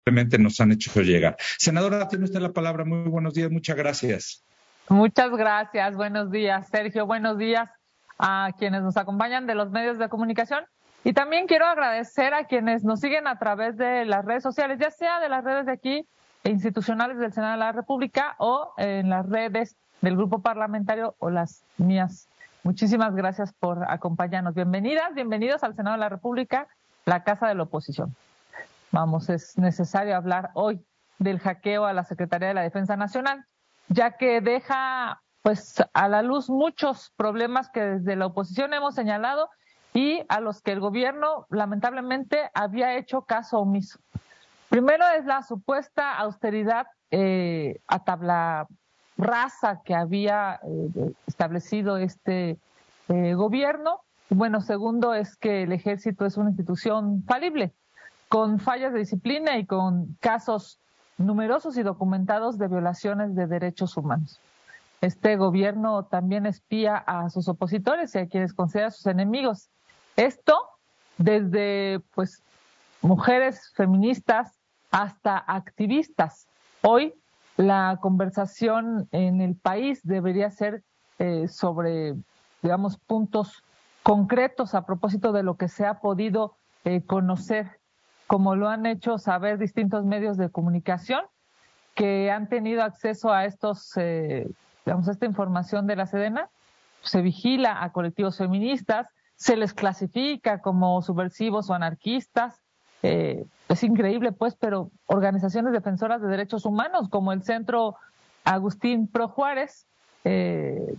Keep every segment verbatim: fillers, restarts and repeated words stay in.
lamentablemente nos han hecho llegar. Senadora, tiene usted la palabra. Muy buenos días, muchas gracias. Muchas gracias, buenos días, Sergio, buenos días a quienes nos acompañan de los medios de comunicación. Y también quiero agradecer a quienes nos siguen a través de las redes sociales, ya sea de las redes de aquí, institucionales del Senado de la República, o en las redes del grupo parlamentario o las mías. Muchísimas gracias por acompañarnos. Bienvenidas, bienvenidos al Senado de la República, la Casa de la Oposición. Vamos, es necesario hablar hoy del hackeo a la Secretaría de la Defensa Nacional, ya que deja pues a la luz muchos problemas que desde la oposición hemos señalado y a los que el gobierno lamentablemente había hecho caso omiso. Primero es la supuesta austeridad eh, a tabla rasa que había eh, establecido este eh, gobierno. Bueno, segundo es que el ejército es una institución falible, con fallas de disciplina y con casos numerosos y documentados de violaciones de derechos humanos. Este gobierno también espía a sus opositores y a quienes considera sus enemigos. Esto desde pues mujeres feministas hasta activistas. Hoy la conversación en el país debería ser eh, sobre, digamos, puntos concretos a propósito de lo que se ha podido eh, conocer, como lo han hecho saber distintos medios de comunicación que han tenido acceso a estos, eh, digamos, esta información de la Sedena. Se vigila a colectivos feministas, se les clasifica como subversivos o anarquistas. Eh, es increíble, pues, pero organizaciones defensoras de derechos humanos, como el Centro Agustín Pro Juárez, eh,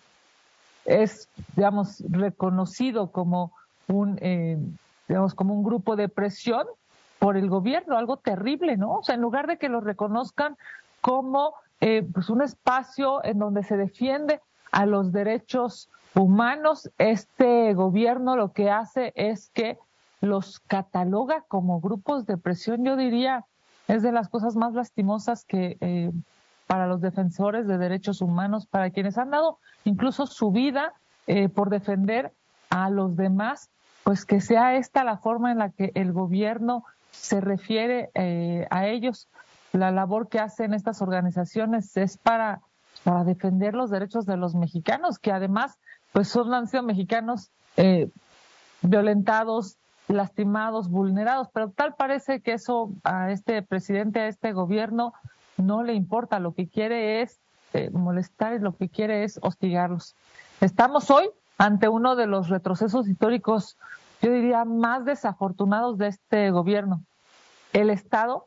es, digamos, reconocido como un, eh, digamos, como un grupo de presión por el gobierno, algo terrible, ¿no? O sea, en lugar de que lo reconozcan como eh, pues un espacio en donde se defiende a los derechos humanos, este gobierno lo que hace es que los cataloga como grupos de presión. Yo diría, es de las cosas más lastimosas que eh, para los defensores de derechos humanos, para quienes han dado incluso su vida eh, por defender a los demás, pues que sea esta la forma en la que el gobierno se refiere eh, a ellos. La labor que hacen estas organizaciones es para, para defender los derechos de los mexicanos, que además pues son, han sido mexicanos eh, violentados, lastimados, vulnerados, pero tal parece que eso a este presidente, a este gobierno, no le importa. Lo que quiere es eh, molestar y lo que quiere es hostigarlos. Estamos hoy ante uno de los retrocesos históricos, yo diría, más desafortunados de este gobierno. El Estado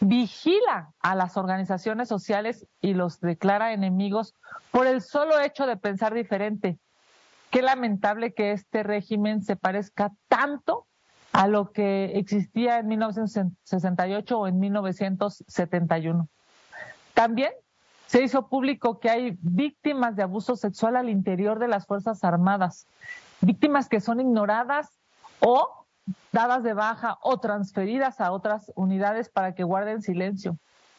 vigila a las organizaciones sociales y los declara enemigos por el solo hecho de pensar diferente. Qué lamentable que este régimen se parezca tanto a lo que existía en mil novecientos sesenta y ocho o en mil novecientos setenta y uno. También se hizo público que hay víctimas de abuso sexual al interior de las Fuerzas Armadas, víctimas que son ignoradas o dadas de baja o transferidas a otras unidades para que guarden silencio.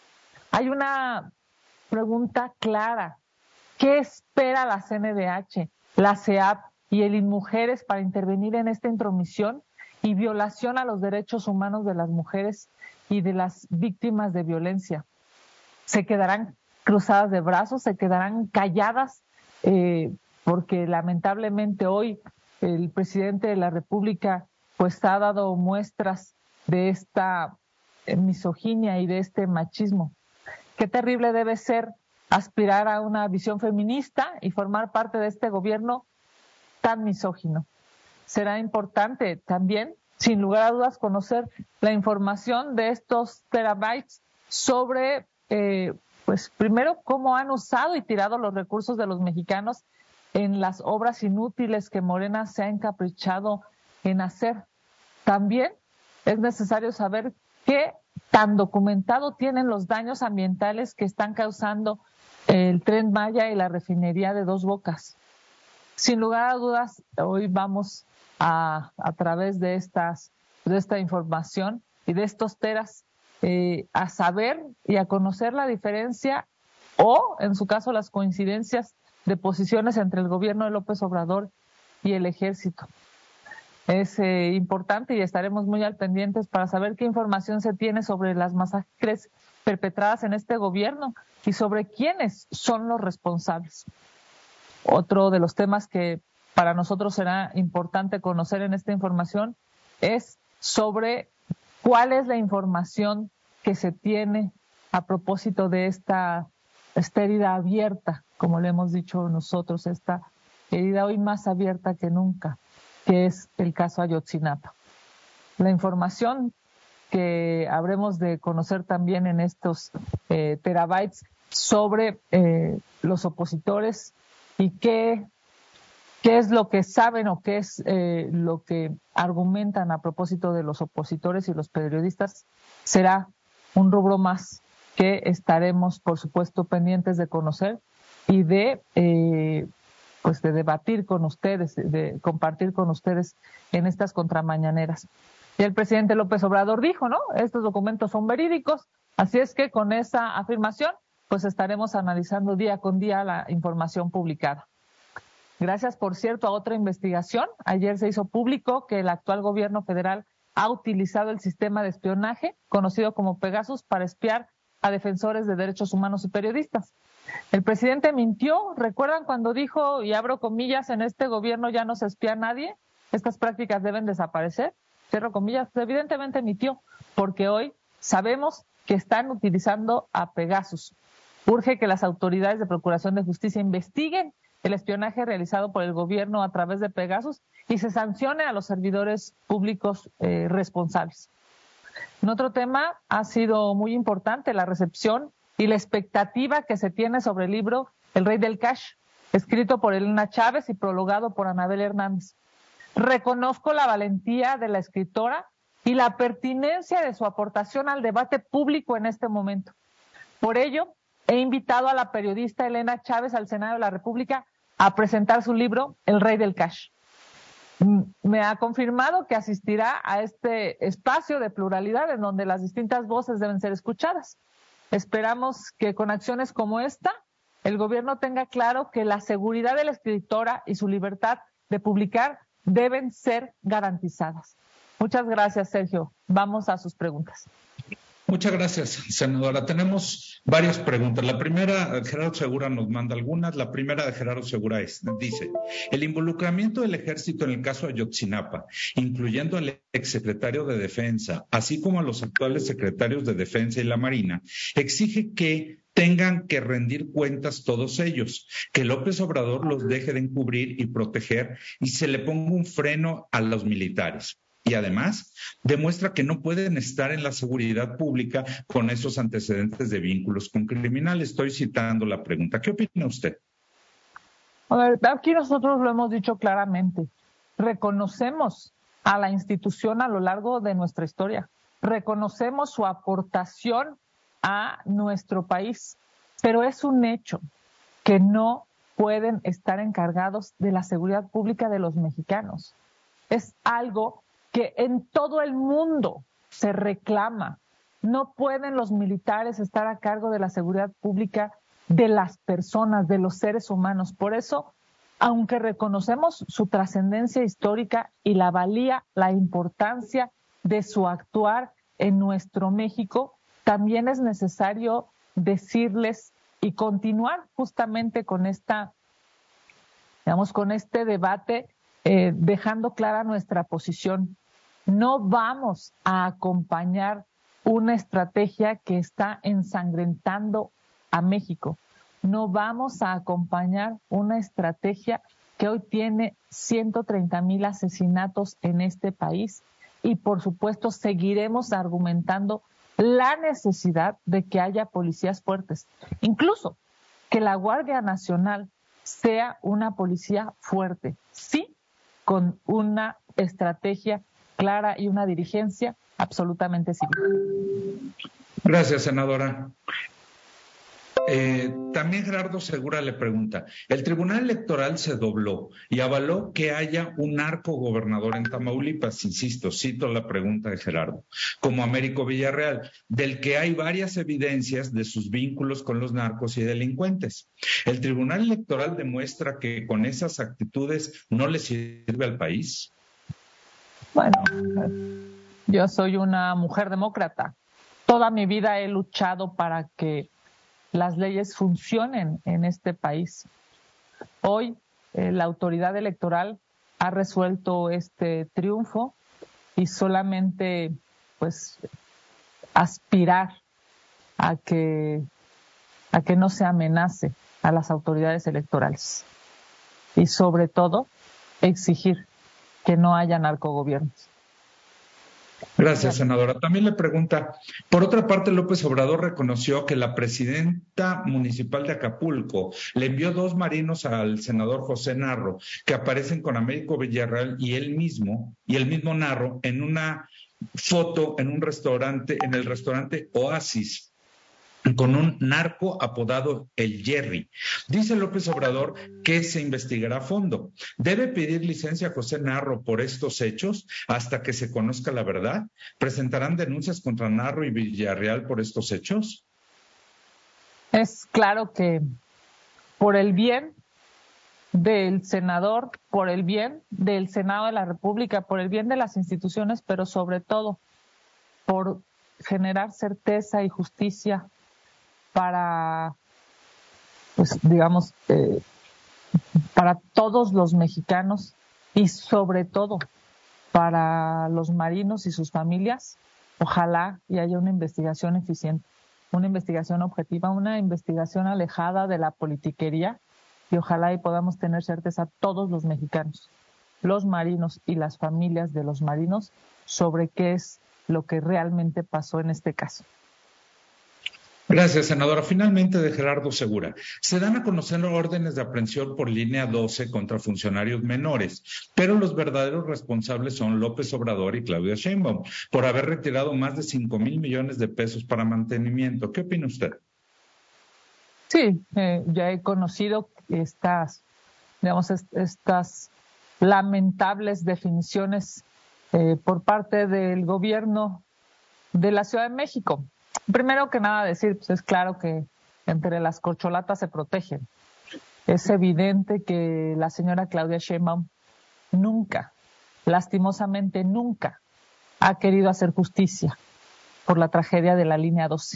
Hay una pregunta clara. ¿Qué espera la C N D H, la C E A P y el INMujeres para intervenir en esta intromisión y violación a los derechos humanos de las mujeres y de las víctimas de violencia? ¿Se quedarán cruzadas de brazos? ¿Se quedarán calladas? Eh, porque lamentablemente hoy el presidente de la República pues ha dado muestras de esta misoginia y de este machismo. Qué terrible debe ser aspirar a una visión feminista y formar parte de este gobierno tan misógino. Será importante también, sin lugar a dudas, conocer la información de estos terabytes sobre, eh, pues primero, cómo han usado y tirado los recursos de los mexicanos en las obras inútiles que Morena se ha encaprichado en hacer. También es necesario saber qué tan documentado tienen los daños ambientales que están causando el Tren Maya y la refinería de Dos Bocas. Sin lugar a dudas, hoy vamos a, a través de estas, de esta información y de estos teras, eh, a saber y a conocer la diferencia o, en su caso, las coincidencias de posiciones entre el gobierno de López Obrador y el ejército. es eh, importante y estaremos muy al pendientes para saber qué información se tiene sobre las masacres perpetradas en este gobierno y sobre quiénes son los responsables. Otro de los temas que para nosotros será importante conocer en esta información es sobre cuál es la información que se tiene a propósito de esta, esta herida abierta, como le hemos dicho nosotros, esta herida hoy más abierta que nunca, que es el caso Ayotzinapa. La información que habremos de conocer también en estos eh, terabytes sobre eh, los opositores y qué, qué es lo que saben o qué es eh, lo que argumentan a propósito de los opositores y los periodistas, será un rubro más que estaremos, por supuesto, pendientes de conocer y de eh, pues de debatir con ustedes, de compartir con ustedes en estas contramañaneras. Y el presidente López Obrador dijo, ¿no? Estos documentos son verídicos, así es que con esa afirmación, pues estaremos analizando día con día la información publicada. Gracias, por cierto, a otra investigación. Ayer se hizo público que el actual gobierno federal ha utilizado el sistema de espionaje, conocido como Pegasus, para espiar a defensores de derechos humanos y periodistas. El presidente mintió. ¿Recuerdan cuando dijo, y abro comillas, en este gobierno ya no se espía a nadie? Estas prácticas deben desaparecer. Cierro comillas. Evidentemente mintió, porque hoy sabemos que están utilizando a Pegasus. Urge que las autoridades de Procuración de Justicia investiguen el espionaje realizado por el gobierno a través de Pegasus y se sancione a los servidores públicos eh, responsables. En otro tema, ha sido muy importante la recepción y la expectativa que se tiene sobre el libro El Rey del Cash, escrito por Elena Chávez y prologado por Anabel Hernández. Reconozco la valentía de la escritora y la pertinencia de su aportación al debate público en este momento. Por ello, he invitado a la periodista Elena Chávez al Senado de la República a presentar su libro El Rey del Cash. Me ha confirmado que asistirá a este espacio de pluralidad en donde las distintas voces deben ser escuchadas. Esperamos que con acciones como esta, el gobierno tenga claro que la seguridad de la escritora y su libertad de publicar deben ser garantizadas. Muchas gracias, Sergio. Vamos a sus preguntas. Muchas gracias, senadora. Tenemos varias preguntas. La primera, Gerardo Segura nos manda algunas. La primera de Gerardo Segura es, dice, el involucramiento del ejército en el caso Ayotzinapa, incluyendo al exsecretario de Defensa, así como a los actuales secretarios de Defensa y la Marina, exige que tengan que rendir cuentas todos ellos, que López Obrador los deje de encubrir y proteger y se le ponga un freno a los militares. Y además demuestra que no pueden estar en la seguridad pública con esos antecedentes de vínculos con criminales. Estoy citando la pregunta. ¿Qué opina usted? A ver, aquí nosotros lo hemos dicho claramente. Reconocemos a la institución a lo largo de nuestra historia. Reconocemos su aportación a nuestro país. Pero es un hecho que no pueden estar encargados de la seguridad pública de los mexicanos. Es algo que en todo el mundo se reclama. No pueden los militares estar a cargo de la seguridad pública de las personas, de los seres humanos. Por eso, aunque reconocemos su trascendencia histórica y la valía, la importancia de su actuar en nuestro México, también es necesario decirles y continuar justamente con esta, digamos, con este debate, eh, dejando clara nuestra posición. No vamos a acompañar una estrategia que está ensangrentando a México. No vamos a acompañar una estrategia que hoy tiene ciento treinta mil asesinatos en este país y, por supuesto, seguiremos argumentando la necesidad de que haya policías fuertes. Incluso que la Guardia Nacional sea una policía fuerte, sí, con una estrategia clara y una dirigencia absolutamente civil. Gracias, senadora. Eh, también Gerardo Segura le pregunta, el Tribunal Electoral se dobló y avaló que haya un narcogobernador en Tamaulipas, insisto, cito la pregunta de Gerardo, como Américo Villarreal, del que hay varias evidencias de sus vínculos con los narcos y delincuentes. ¿El Tribunal Electoral demuestra que con esas actitudes no le sirve al país? Bueno, yo soy una mujer demócrata. Toda mi vida he luchado para que las leyes funcionen en este país. Hoy eh, la autoridad electoral ha resuelto este triunfo y solamente pues aspirar a que a que no se amenace a las autoridades electorales y sobre todo exigir que no haya narcogobiernos. Gracias, senadora. También le pregunta, por otra parte, López Obrador reconoció que la presidenta municipal de Acapulco le envió dos marinos al senador José Narro, que aparecen con Américo Villarreal y él mismo, y el mismo Narro, en una foto en un restaurante, en el restaurante Oasis, con un narco apodado el Jerry. Dice López Obrador que se investigará a fondo. ¿Debe pedir licencia a José Narro por estos hechos hasta que se conozca la verdad? ¿Presentarán denuncias contra Narro y Villarreal por estos hechos? Es claro que por el bien del senador, por el bien del Senado de la República, por el bien de las instituciones, pero sobre todo por generar certeza y justicia para, pues digamos, eh, para todos los mexicanos y sobre todo para los marinos y sus familias, ojalá y haya una investigación eficiente, una investigación objetiva, una investigación alejada de la politiquería y ojalá y podamos tener certeza todos los mexicanos, los marinos y las familias de los marinos sobre qué es lo que realmente pasó en este caso. Gracias, senadora. Finalmente, de Gerardo Segura. Se dan a conocer órdenes de aprehensión por línea doce contra funcionarios menores, pero los verdaderos responsables son López Obrador y Claudia Sheinbaum, por haber retirado más de cinco mil millones de pesos para mantenimiento. ¿Qué opina usted? Sí, eh, ya he conocido estas, digamos, est- estas lamentables definiciones eh, por parte del gobierno de la Ciudad de México. Primero que nada decir, pues es claro que entre las corcholatas se protegen. Es evidente que la señora Claudia Sheinbaum nunca, lastimosamente nunca, ha querido hacer justicia por la tragedia de la línea doce.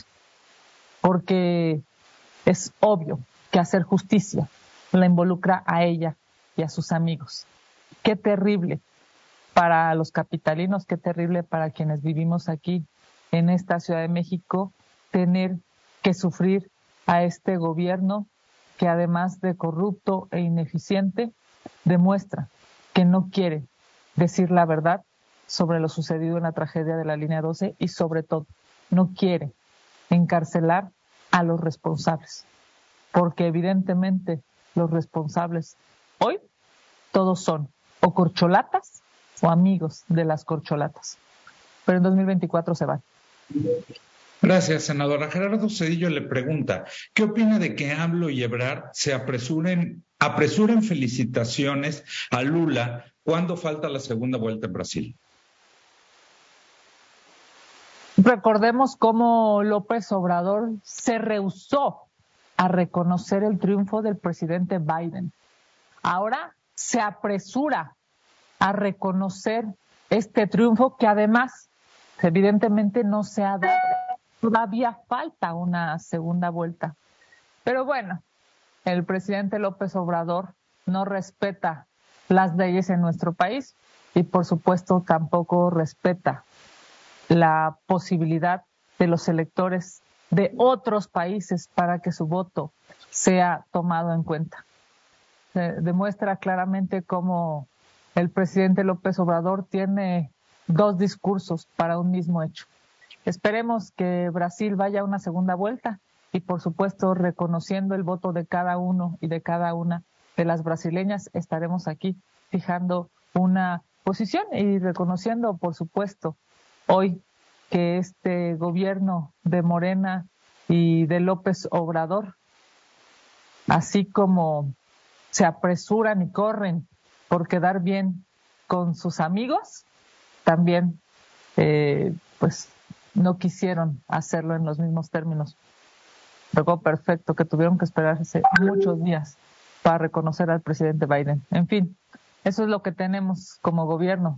Porque es obvio que hacer justicia la involucra a ella y a sus amigos. Qué terrible para los capitalinos, qué terrible para quienes vivimos aquí en esta Ciudad de México, tener que sufrir a este gobierno que además de corrupto e ineficiente, demuestra que no quiere decir la verdad sobre lo sucedido en la tragedia de la línea doce y sobre todo no quiere encarcelar a los responsables, porque evidentemente los responsables hoy todos son o corcholatas o amigos de las corcholatas, pero en dos mil veinticuatro se van. Gracias, senadora. Gerardo Cedillo le pregunta, ¿qué opina de que AMLO y Ebrard se apresuren, apresuren felicitaciones a Lula cuando falta la segunda vuelta en Brasil? Recordemos cómo López Obrador se rehusó a reconocer el triunfo del presidente Biden. Ahora se apresura a reconocer este triunfo que además evidentemente no se ha dado. Todavía falta una segunda vuelta. Pero bueno, el presidente López Obrador no respeta las leyes en nuestro país y por supuesto tampoco respeta la posibilidad de los electores de otros países para que su voto sea tomado en cuenta. Se demuestra claramente cómo el presidente López Obrador tiene dos discursos para un mismo hecho. Esperemos que Brasil vaya a una segunda vuelta y, por supuesto, reconociendo el voto de cada uno y de cada una de las brasileñas, estaremos aquí fijando una posición y reconociendo, por supuesto, hoy que este gobierno de Morena y de López Obrador, así como se apresuran y corren por quedar bien con sus amigos, también eh, pues no quisieron hacerlo en los mismos términos. Recuerdo perfecto que tuvieron que esperarse muchos días para reconocer al presidente Biden. En fin, eso es lo que tenemos como gobierno.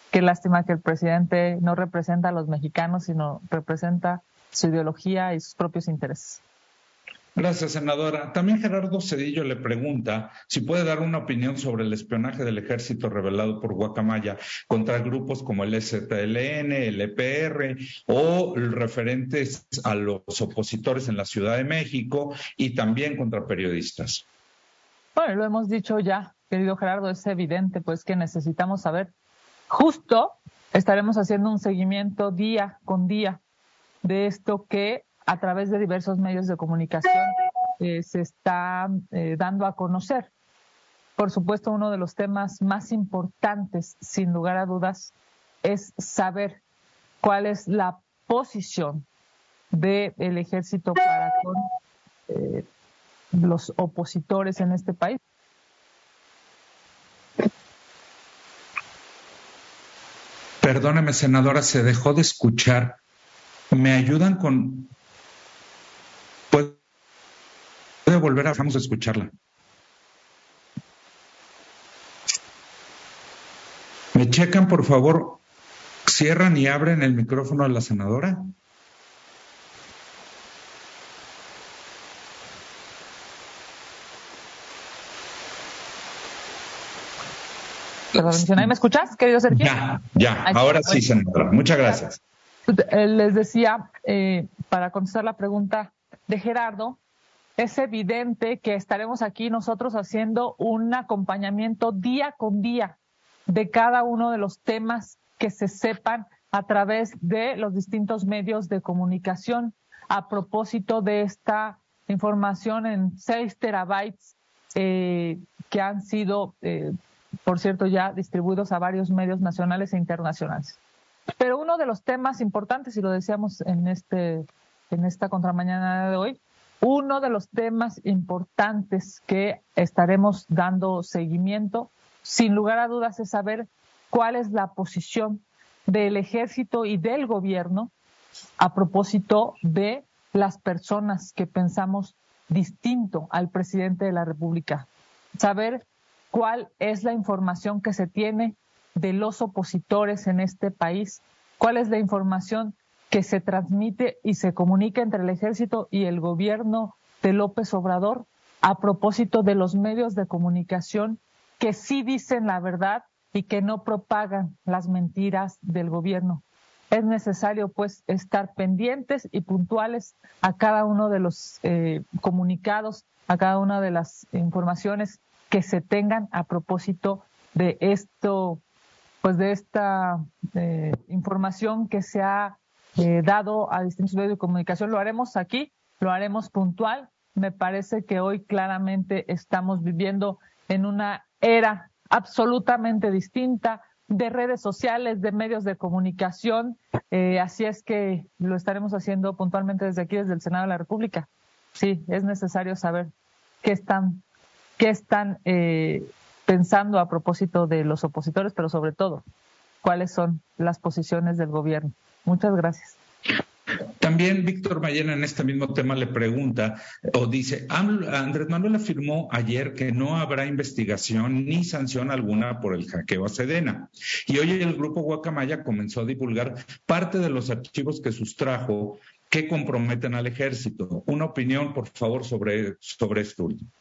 Qué lástima que el presidente no representa a los mexicanos, sino representa su ideología y sus propios intereses. Gracias, senadora. También Gerardo Cedillo le pregunta si puede dar una opinión sobre el espionaje del ejército revelado por Guacamaya contra grupos como el S T L N, el E P R o referentes a los opositores en la Ciudad de México y también contra periodistas. Bueno, lo hemos dicho ya, querido Gerardo, es evidente pues que necesitamos saber. Justo estaremos haciendo un seguimiento día con día de esto que a través de diversos medios de comunicación eh, se está eh, dando a conocer. Por supuesto, uno de los temas más importantes, sin lugar a dudas, es saber cuál es la posición del ejército para con eh, los opositores en este país. Perdóneme, senadora, se dejó de escuchar. ¿Me ayudan con...? ¿Puede volver a... Vamos a escucharla? ¿Me checan, por favor? ¿Cierran y abren el micrófono a la senadora? ¿Ahí me escuchas, querido Sergio? Ya, ya. Ahora sí, senadora. Muchas gracias. Les decía, eh, para contestar la pregunta de Gerardo, es evidente que estaremos aquí nosotros haciendo un acompañamiento día con día de cada uno de los temas que se sepan a través de los distintos medios de comunicación a propósito de esta información en seis terabytes eh, que han sido, eh, por cierto, ya distribuidos a varios medios nacionales e internacionales. Pero uno de los temas importantes, y lo decíamos en, este, en esta contramañana de hoy, uno de los temas importantes que estaremos dando seguimiento, sin lugar a dudas, es saber cuál es la posición del ejército y del gobierno a propósito de las personas que pensamos distinto al presidente de la República. Saber cuál es la información que se tiene de los opositores en este país, cuál es la información que se transmite y se comunica entre el ejército y el gobierno de López Obrador a propósito de los medios de comunicación que sí dicen la verdad y que no propagan las mentiras del gobierno. Es necesario, pues, estar pendientes y puntuales a cada uno de los eh, comunicados, a cada una de las informaciones que se tengan a propósito de esto, pues de esta eh, información que se ha eh, dado a distintos medios de comunicación. Lo haremos aquí, lo haremos puntual. Me parece que hoy claramente estamos viviendo en una era absolutamente distinta de redes sociales, de medios de comunicación. Eh, así es que lo estaremos haciendo puntualmente desde aquí, desde el Senado de la República. Sí, es necesario saber qué están, qué están eh, pensando a propósito de los opositores, pero sobre todo, cuáles son las posiciones del gobierno. Muchas gracias. También Víctor Mayena en este mismo tema le pregunta o dice, Andrés Manuel afirmó ayer que no habrá investigación ni sanción alguna por el hackeo a Sedena. Y hoy el grupo Guacamaya comenzó a divulgar parte de los archivos que sustrajo que comprometen al ejército. Una opinión, por favor, sobre, sobre esto último.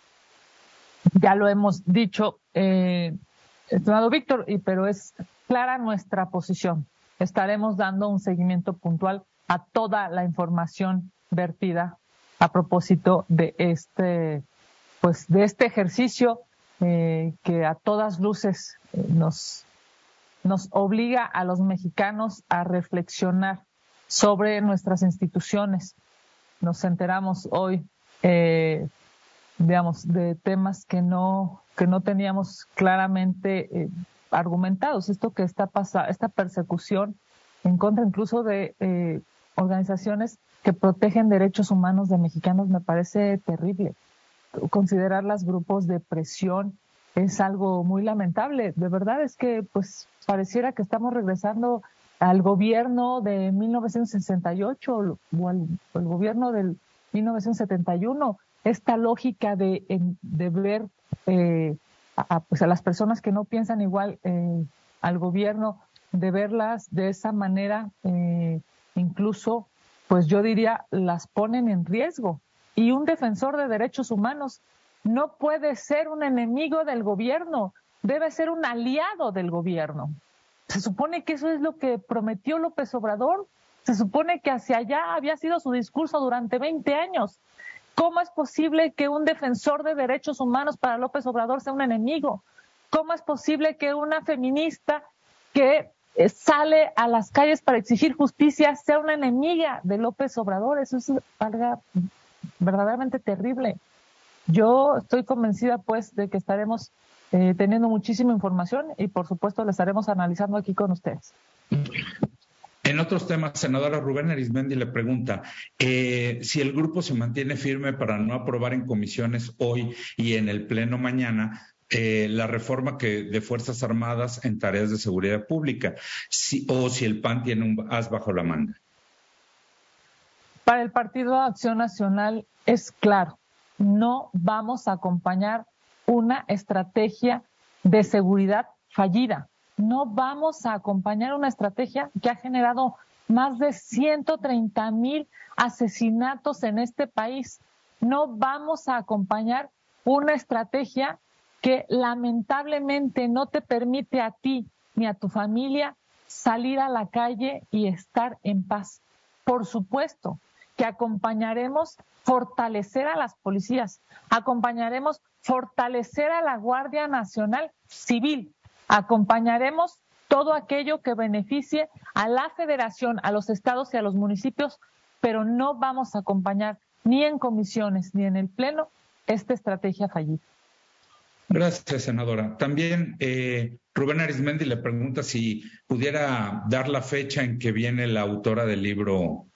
Ya lo hemos dicho, eh, estimado Víctor, y, pero es clara nuestra posición. Estaremos dando un seguimiento puntual a toda la información vertida a propósito de este, pues, de este ejercicio eh, que a todas luces eh, nos, nos obliga a los mexicanos a reflexionar sobre nuestras instituciones. Nos enteramos hoy, eh, digamos, de temas que no, que no teníamos claramente eh, argumentados. Esto que está pasando, esta persecución en contra incluso de eh, organizaciones que protegen derechos humanos de mexicanos, me parece terrible. Considerarlas grupos de presión es algo muy lamentable. De verdad es que pues pareciera que estamos regresando al gobierno de mil novecientos sesenta y ocho o al, al gobierno del mil novecientos setenta y uno. Esta lógica de, de ver eh, a, pues a las personas que no piensan igual eh, al gobierno de verlas de esa manera, eh, incluso, pues yo diría, las ponen en riesgo. Y un defensor de derechos humanos no puede ser un enemigo del gobierno, debe ser un aliado del gobierno. Se supone que eso es lo que prometió López Obrador, se supone que hacia allá había sido su discurso durante veinte años. ¿Cómo es posible que un defensor de derechos humanos para López Obrador sea un enemigo? ¿Cómo es posible que una feminista que sale a las calles para exigir justicia sea una enemiga de López Obrador? Eso es algo verdaderamente terrible. Yo estoy convencida, pues, de que estaremos eh, teniendo muchísima información y, por supuesto, la estaremos analizando aquí con ustedes. En otros temas, senadora Rubén Arizmendi le pregunta eh, si el grupo se mantiene firme para no aprobar en comisiones hoy y en el Pleno mañana eh, la reforma que de Fuerzas Armadas en tareas de seguridad pública, si, o si el P A N tiene un as bajo la manga. Para el Partido Acción Nacional es claro, no vamos a acompañar una estrategia de seguridad fallida. No vamos a acompañar una estrategia que ha generado más de ciento treinta mil asesinatos en este país. No vamos a acompañar una estrategia que lamentablemente no te permite a ti ni a tu familia salir a la calle y estar en paz. Por supuesto que acompañaremos fortalecer a las policías, acompañaremos fortalecer a la Guardia Nacional Civil, acompañaremos todo aquello que beneficie a la Federación, a los estados y a los municipios, pero no vamos a acompañar ni en comisiones ni en el Pleno esta estrategia fallida. Gracias, senadora. También eh, Rubén Arizmendi le pregunta si pudiera dar la fecha en que viene la autora del libro,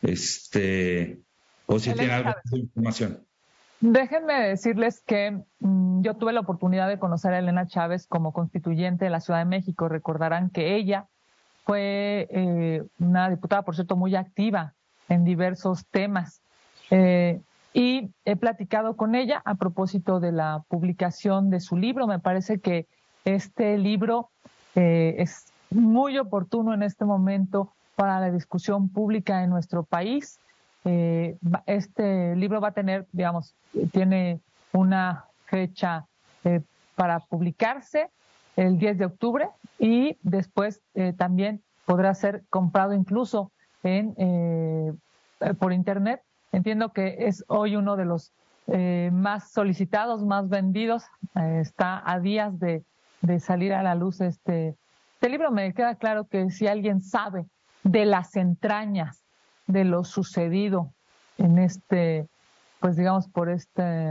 este, o si Elena tiene algo Chávez. de información. Déjenme decirles que mmm, yo tuve la oportunidad de conocer a Elena Chávez como constituyente de la Ciudad de México. Recordarán que ella fue eh, una diputada, por cierto, muy activa en diversos temas. Eh, y he platicado con ella a propósito de la publicación de su libro. Me parece que este libro eh, es muy oportuno en este momento para la discusión pública en nuestro país. Eh, este libro va a tener, digamos, tiene una fecha eh, para publicarse el diez de octubre y después eh, también podrá ser comprado incluso en eh, por internet. Entiendo que es hoy uno de los eh, más solicitados, más vendidos. Eh, está a días de, de salir a la luz este, este libro. Me queda claro que si alguien sabe de las entrañas de lo sucedido en este, pues digamos, por este,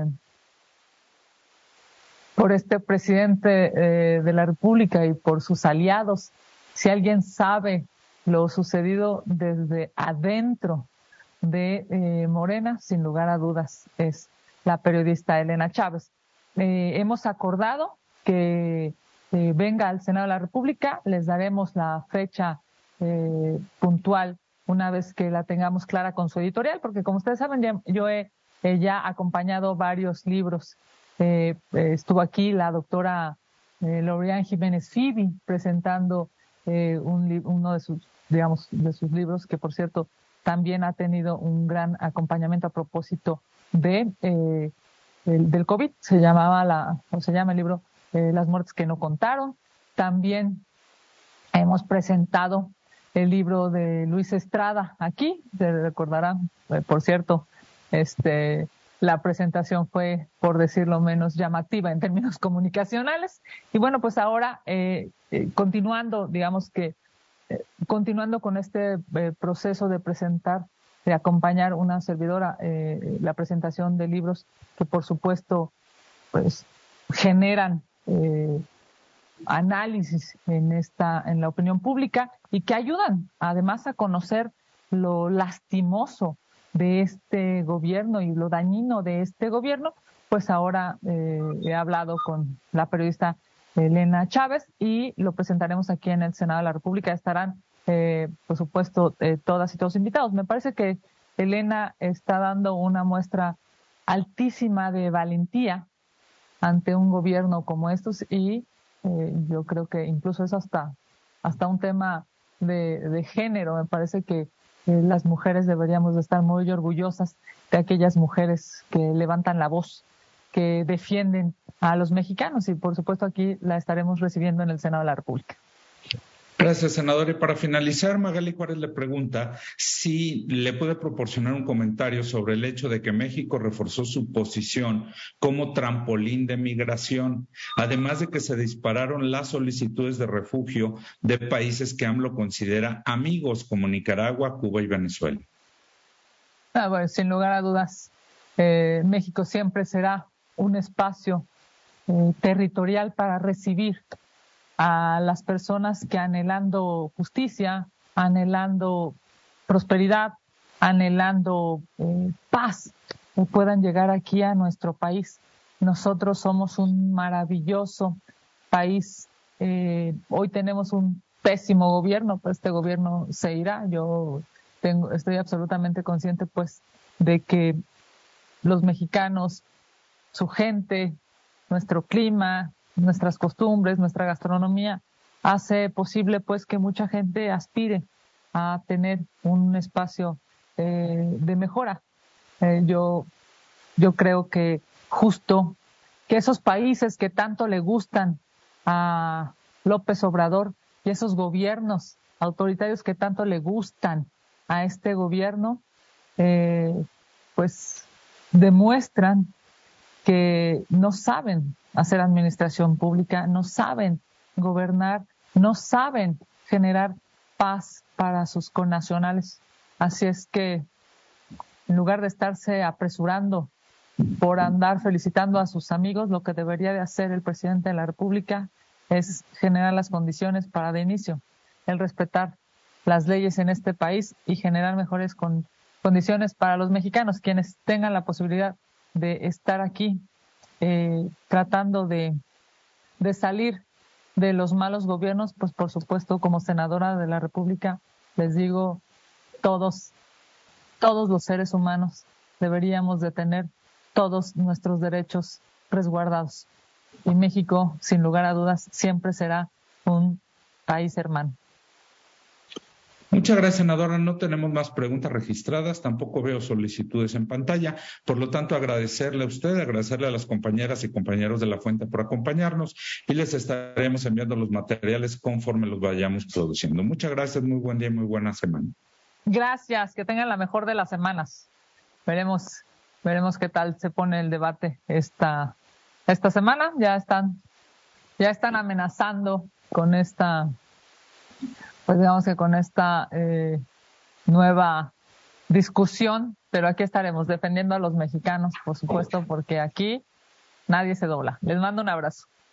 por este presidente eh, de la República y por sus aliados, si alguien sabe lo sucedido desde adentro de eh, Morena, sin lugar a dudas, es la periodista Elena Chávez. Eh, hemos acordado que eh, venga al Senado de la República, les daremos la fecha eh, puntual una vez que la tengamos clara con su editorial, porque como ustedes saben, ya, yo he, he ya acompañado varios libros. Eh, eh, estuvo aquí la doctora eh, Lorian Jiménez Fibi presentando eh, un, uno de sus, digamos, de sus libros, que por cierto también ha tenido un gran acompañamiento a propósito de eh, el, del COVID. Se llamaba la, o se llama el libro eh, Las muertes que no contaron. También hemos presentado el libro de Luis Estrada aquí, se recordarán, eh, por cierto, este, la presentación fue, por decirlo menos, llamativa en términos comunicacionales. Y bueno, pues ahora, eh, eh, continuando, digamos que, eh, continuando con este eh, proceso de presentar, de acompañar una servidora, eh, la presentación de libros que por supuesto, pues, generan eh, análisis en esta en la opinión pública y que ayudan además a conocer lo lastimoso de este gobierno y lo dañino de este gobierno. Pues ahora eh, he hablado con la periodista Elena Chávez y lo presentaremos aquí en el Senado de la República. Estarán eh, por supuesto eh, todas y todos invitados. Me parece que Elena está dando una muestra altísima de valentía ante un gobierno como estos y Eh, yo creo que incluso es hasta, hasta un tema de, de género. Me parece que eh, las mujeres deberíamos de estar muy orgullosas de aquellas mujeres que levantan la voz, que defienden a los mexicanos, y por supuesto aquí la estaremos recibiendo en el Senado de la República. Gracias, senador. Y para finalizar, Magali Juárez le pregunta si le puede proporcionar un comentario sobre el hecho de que México reforzó su posición como trampolín de migración, además de que se dispararon las solicitudes de refugio de países que AMLO considera amigos como Nicaragua, Cuba y Venezuela. Ah, bueno, sin lugar a dudas, eh, México siempre será un espacio eh, territorial para recibir a las personas que, anhelando justicia, anhelando prosperidad, anhelando eh, paz, eh, puedan llegar aquí a nuestro país. Nosotros somos un maravilloso país. Eh, hoy tenemos un pésimo gobierno, pues este gobierno se irá. Yo tengo, estoy absolutamente consciente, pues, de que los mexicanos, su gente, nuestro clima, nuestras costumbres, nuestra gastronomía, hace posible pues que mucha gente aspire a tener un espacio eh, de mejora. Eh, yo, yo creo que justo que esos países que tanto le gustan a López Obrador y esos gobiernos autoritarios que tanto le gustan a este gobierno, eh, pues demuestran que no saben hacer administración pública, no saben gobernar, no saben generar paz para sus connacionales. Así es que, en lugar de estarse apresurando por andar felicitando a sus amigos, lo que debería de hacer el presidente de la República es generar las condiciones para, de inicio, el respetar las leyes en este país y generar mejores con, condiciones para los mexicanos, quienes tengan la posibilidad de estar aquí eh, tratando de, de salir de los malos gobiernos. Pues por supuesto, como senadora de la República, les digo, todos, todos los seres humanos deberíamos de tener todos nuestros derechos resguardados. Y México, sin lugar a dudas, siempre será un país hermano. Muchas gracias, senadora. No tenemos más preguntas registradas, tampoco veo solicitudes en pantalla. Por lo tanto, agradecerle a usted, agradecerle a las compañeras y compañeros de La Fuente por acompañarnos, y les estaremos enviando los materiales conforme los vayamos produciendo. Muchas gracias, muy buen día y muy buena semana. Gracias, que tengan la mejor de las semanas. Veremos, veremos qué tal se pone el debate esta, esta semana. Ya están, ya están amenazando con esta... pues digamos que con esta eh, nueva discusión, pero aquí estaremos defendiendo a los mexicanos, por supuesto, porque aquí nadie se dobla. Les mando un abrazo.